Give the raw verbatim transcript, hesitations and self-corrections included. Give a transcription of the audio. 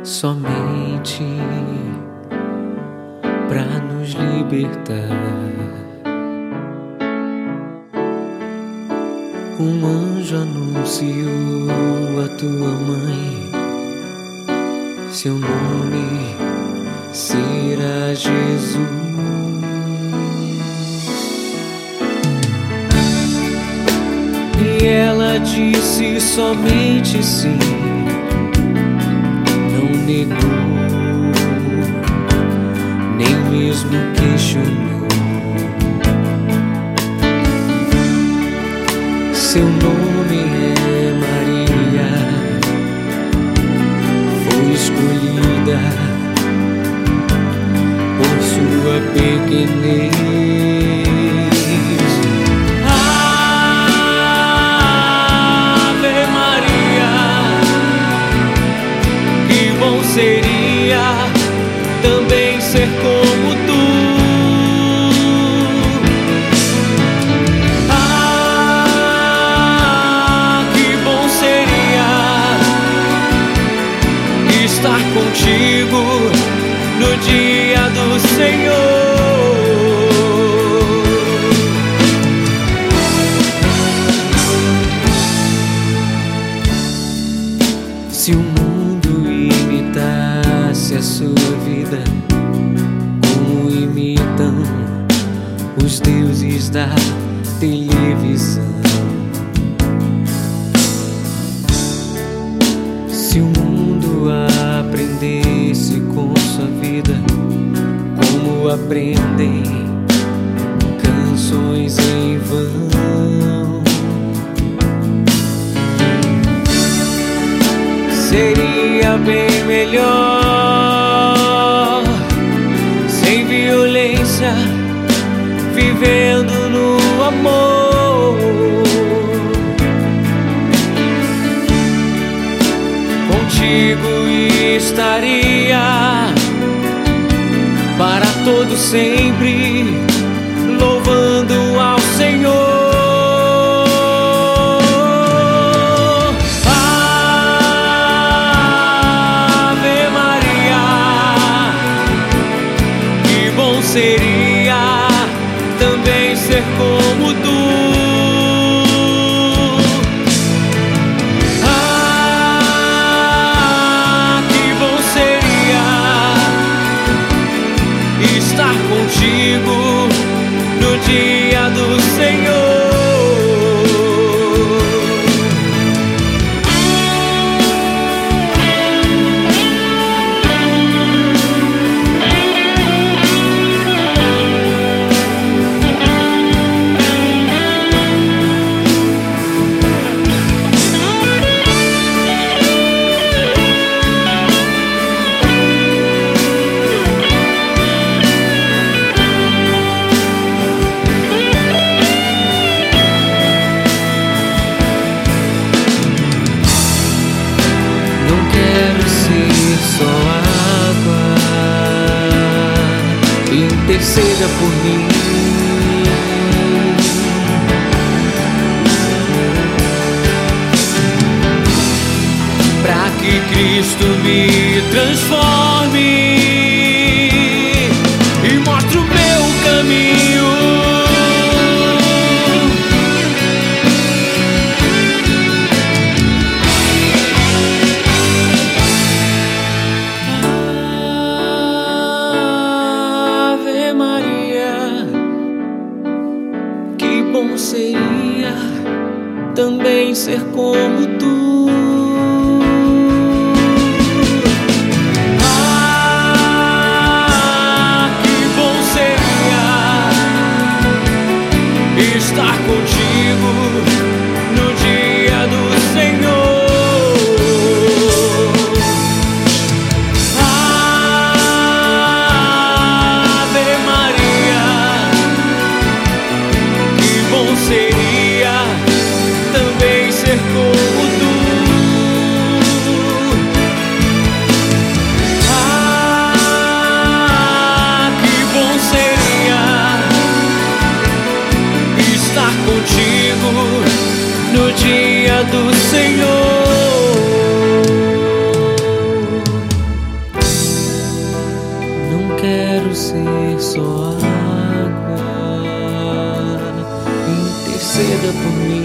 somente pra nos libertar. Um anjo anunciou a tua mãe, seu nome será Jesus. E ela disse somente sim, não negou, nem mesmo questionou. Seu nome é Maria, foi escolhida por sua pequenez. Ave Maria, que bom seria também ser como tu. Estar contigo no dia do Senhor. Se o mundo imitasse a sua vida, como imitam os deuses da televisão. Se o mundo aprendesse com sua vida como aprendem canções em vão, seria bem melhor sem violência, vivendo no amor. Contigo estaria para todo sempre, louvando ao Senhor. Ave Maria, que bom seria também ser como tu. Estar contigo no dia do Senhor. Só água, interceda por mim. Pra que Cristo me transforme e mostre o meu caminho. Bom seria também ser como tu. Ah, que bom seria estar contigo no dia do Senhor. Ave Maria, bom seria também ser como interceda por mim.